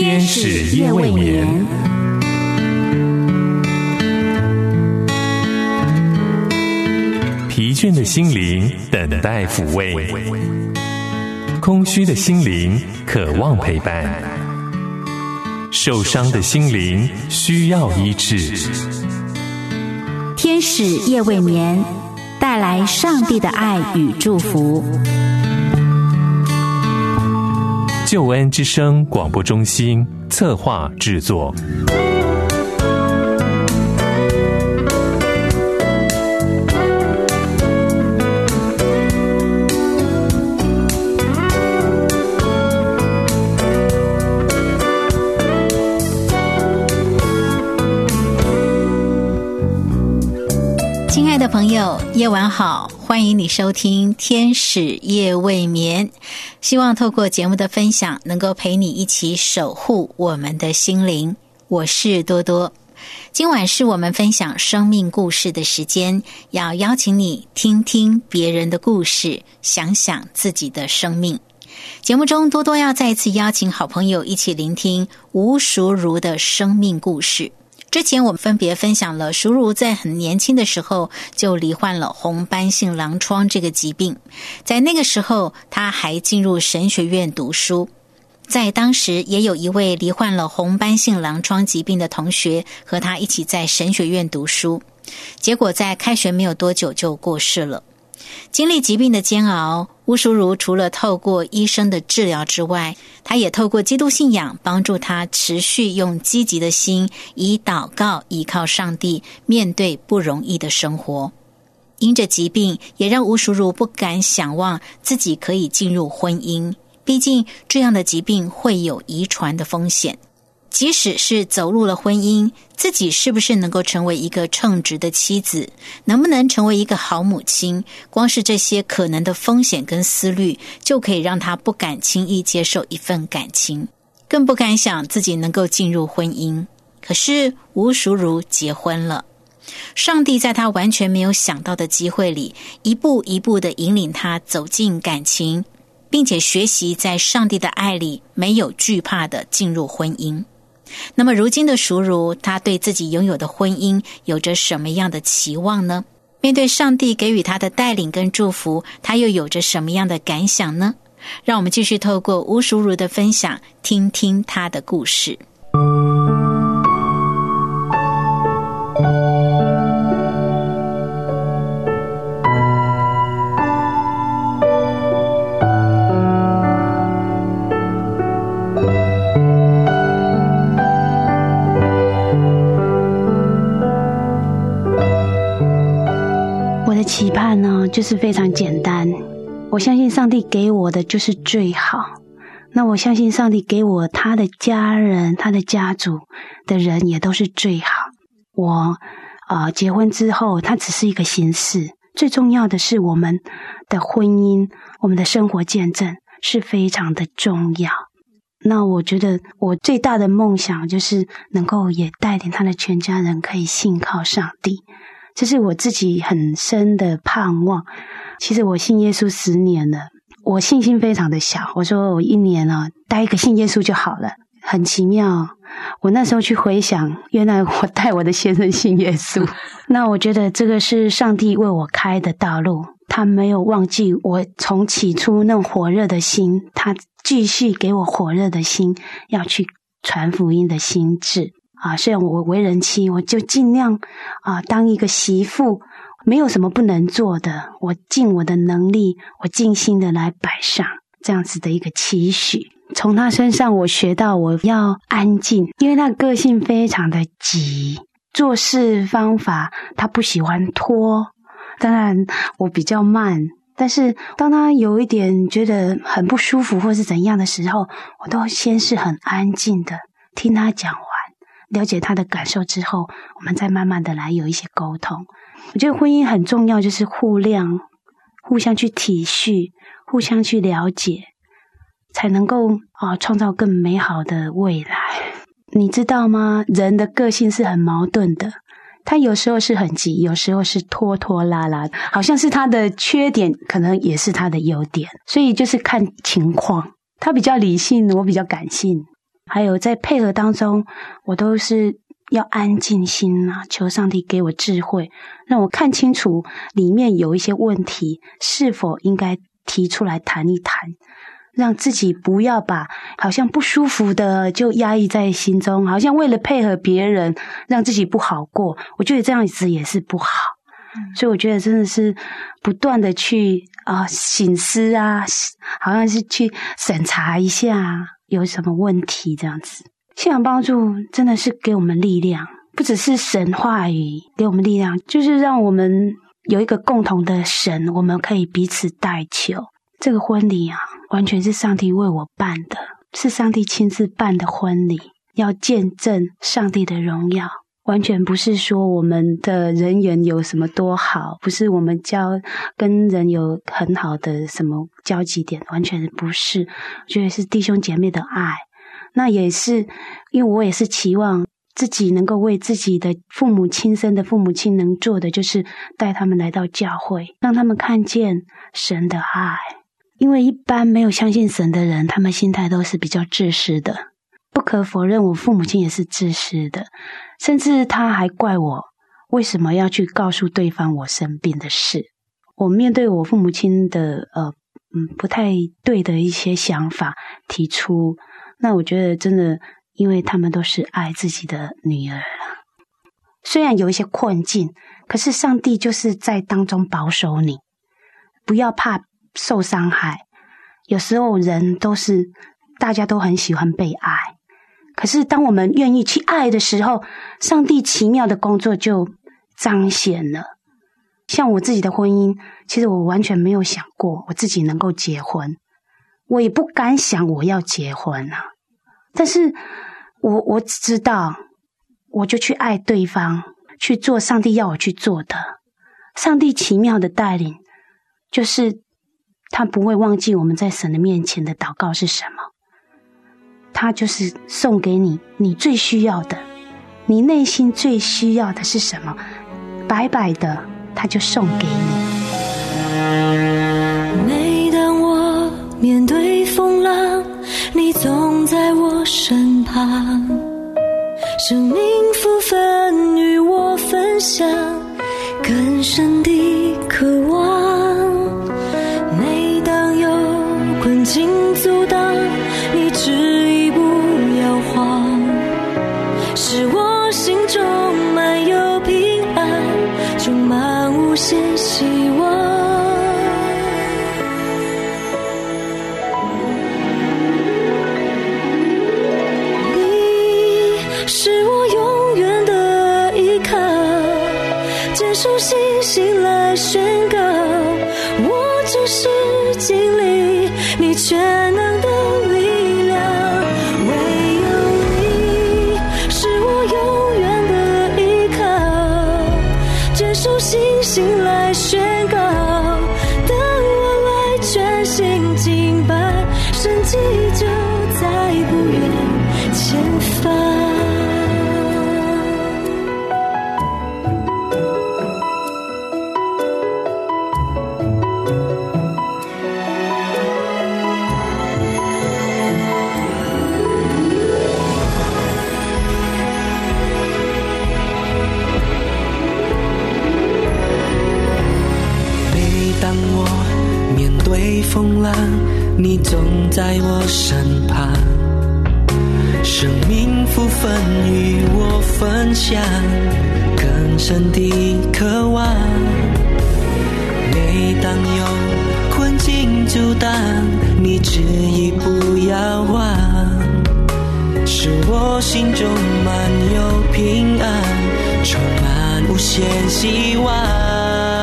天使夜未眠。疲倦的心灵等待抚慰，空虚的心灵渴望陪伴，受伤的心灵需要医治。 天使夜未眠，带来上帝的爱与祝福。 救恩之声广播中心策划制作。 亲爱的朋友，夜晚好，欢迎你收听天使夜未眠。希望透过节目的分享，能够陪你一起守护我们的心灵。我是多多。今晚是我们分享生命故事的时间，要邀请你听听别人的故事，想想自己的生命。节目中，多多要再次邀请好朋友一起聆听吴淑如的生命故事。之前我们分别分享了淑如在很年轻的时候就罹患了红斑性狼疮这个疾病，在那个时候她还进入神学院读书。在当时也有一位罹患了红斑性狼疮疾病的同学和她一起在神学院读书，结果在开学没有多久就过世了。经历疾病的煎熬，吴淑如除了透过医生的治疗之外，她也透过基督信仰帮助她持续用积极的心，以祷告依靠上帝，面对不容易的生活。因着疾病，也让吴淑如不敢想望自己可以进入婚姻，毕竟这样的疾病会有遗传的风险。即使是走入了婚姻，自己是不是能够成为一个称职的妻子，能不能成为一个好母亲，光是这些可能的风险跟思虑，就可以让她不敢轻易接受一份感情，更不敢想自己能够进入婚姻。可是吴淑如结婚了，上帝在她完全没有想到的机会里，一步一步地引领她走进感情，并且学习在上帝的爱里没有惧怕地进入婚姻。那么如今的淑如，她对自己拥有的婚姻有着什么样的期望呢？面对上帝给予她的带领跟祝福，她又有着什么样的感想呢？让我们继续透过吴淑如的分享，听听她的故事。 期盼呢，就是非常简单。我相信上帝给我的就是最好。那我相信上帝给我他的家人、他的家族的人也都是最好。我结婚之后，它只是一个形式，最重要的是我们的婚姻、我们的生活见证是非常的重要。那我觉得我最大的梦想就是能够也带领他的全家人可以信靠上帝。这是我自己很深的盼望。其实我信耶稣10年了，我信心非常的小，我说我1年带一个信耶稣就好了。很奇妙，我那时候去回想，原来我带我的先生信耶稣。那我觉得这个是上帝为我开的道路，他没有忘记我从起初那种火热的心，他继续给我火热的心，要去传福音的心志。虽然我为人妻，我就尽量当一个媳妇，没有什么不能做的，我尽我的能力，我尽心的来摆上这样子的一个期许。从他身上我学到我要安静，因为他个性非常的急，做事方法他不喜欢拖。当然我比较慢，但是当他有一点觉得很不舒服或是怎样的时候，我都先是很安静的听他讲完，了解他的感受之后，我们再慢慢的来有一些沟通。我觉得婚姻很重要，就是互谅，互相去体恤，互相去了解，才能够创造更美好的未来。你知道吗？人的个性是很矛盾的，他有时候是很急，有时候是拖拖拉拉，好像是他的缺点，可能也是他的优点，所以就是看情况。他比较理性，我比较感性。 还有在配合当中，我都是要安静心啊，求上帝给我智慧，让我看清楚里面有一些问题，是否应该提出来谈一谈，让自己不要把好像不舒服的就压抑在心中，好像为了配合别人让自己不好过，我觉得这样子也是不好。所以我觉得真的是不断的去省思啊，好像是去审查一下有什么问题这样子。信仰帮助真的是给我们力量，不只是神话语给我们力量，就是让我们有一个共同的神，我们可以彼此代求。这个婚礼啊，完全是上帝为我办的，是上帝亲自办的婚礼，要见证上帝的荣耀，完全不是说我们的人缘有什么多好，不是我们跟人有很好的什么交集点，完全不是。我觉得是弟兄姐妹的爱，那也是因为我也是期望自己能够为自己的父母亲生的父母亲能做的，就是带他们来到教会，让他们看见神的爱。因为一般没有相信神的人，他们心态都是比较自私的，不可否认我父母亲也是自私的，甚至他还怪我为什么要去告诉对方我生病的事。我面对我父母亲的不太对的一些想法提出，那我觉得真的因为他们都是爱自己的女儿，虽然有一些困境，可是上帝就是在当中保守你，不要怕受伤害。有时候人大家都很喜欢被爱，可是当我们愿意去爱的时候，上帝奇妙的工作就彰显了。像我自己的婚姻，其实我完全没有想过我自己能够结婚，我也不敢想我要结婚啊。但是我只知道，我就去爱对方，去做上帝要我去做的。上帝奇妙的带领，就是他不会忘记我们在神的面前的祷告是什么，他就是送给你你最需要的，你内心最需要的是什么，白白的他就送给你。 每当我面对风浪，你总在我身旁，生命福分与我分享，更深的渴望。每当有困境阻挡，你执意不摇晃，使我心中满有平安，充满无限希望。是我永远的依靠，坚守信心来宣告，我只是经历你全能的力量。唯有你是我永远的依靠，坚守信心来宣告，当我来全心敬拜，神迹就在不远前方。风浪，你总在我身旁，生命福分与我分享，更深的渴望。每当有困境阻挡，你执意不要忘，使我心中满有平安，充满无限希望。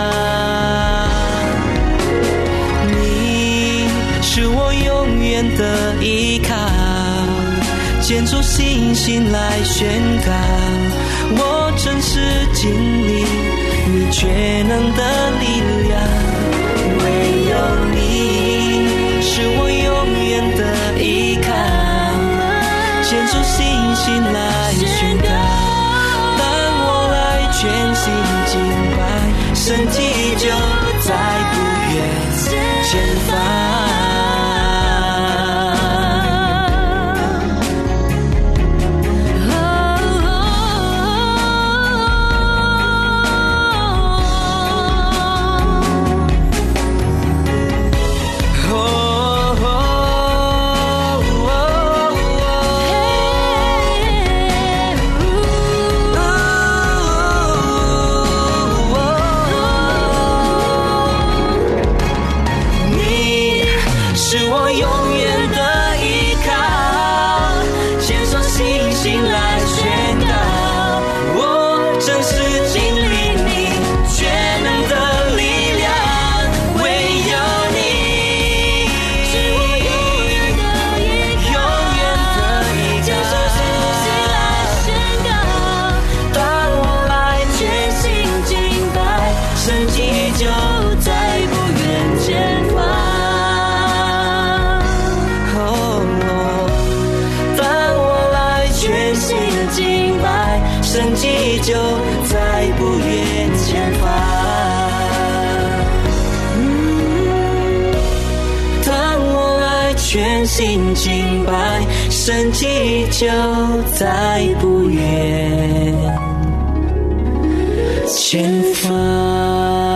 是我永远的依靠，坚守信心来宣告，我真实经历你全能的力量。唯有你是我永远的依靠，坚守信心来宣告，当我来全心敬拜，神迹就在不远前方。 全心敬拜，神迹就在不远前方。当我来全心敬拜，神迹就在不远前方。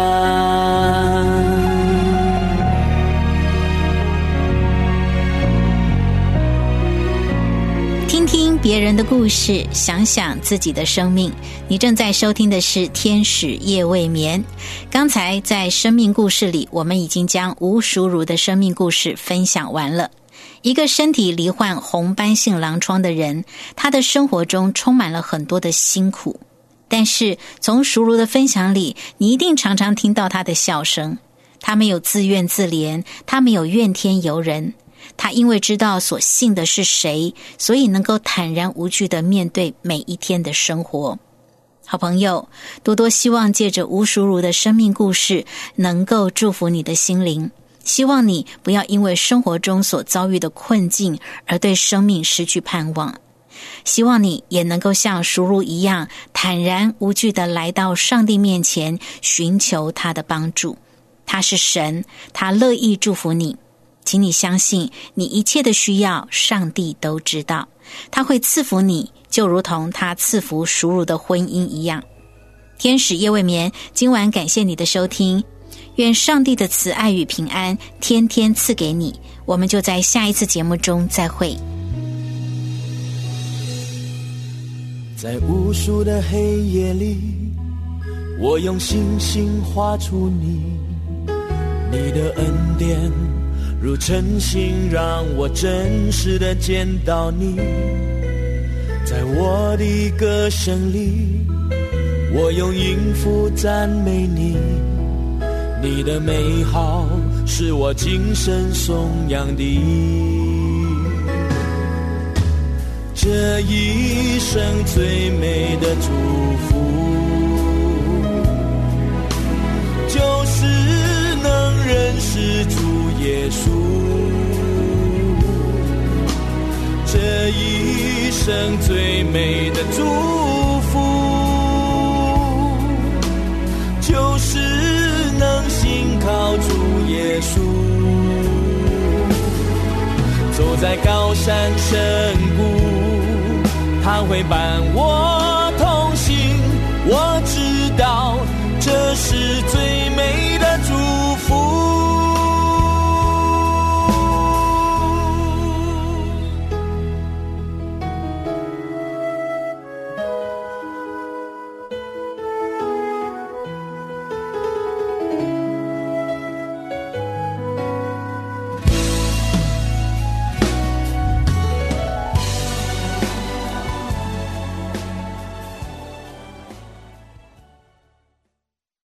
听听别人的故事，想想自己的生命。你正在收听的是天使夜未眠。刚才在生命故事里，我们已经将吴淑如的生命故事分享完了。一个身体罹患红斑性狼疮的人，他的生活中充满了很多的辛苦，但是从淑如的分享里，你一定常常听到他的笑声。他没有自怨自怜，他没有怨天尤人，他因为知道所信的是谁，所以能够坦然无惧地面对每一天的生活。好朋友，多多希望借着吴淑如的生命故事能够祝福你的心灵，希望你不要因为生活中所遭遇的困境而对生命失去盼望，希望你也能够像淑如一样坦然无惧地来到上帝面前，寻求他的帮助。他是神，他乐意祝福你，请你相信，你一切的需要上帝都知道，他会赐福你，就如同他赐福淑如的婚姻一样。天使夜未眠，今晚感谢你的收听，愿上帝的慈爱与平安天天赐给你。我们就在下一次节目中再会。 在无数的黑夜里，我用星星画出你，你的恩典如晨星，让我真实地见到你。在我的歌声里，我用音符赞美你，你的美好是我今生颂扬的。这一生最美的祝福，就是能认识主耶稣。这一生最美的祝福，就是能信靠主耶稣。走在高山深谷，他会伴我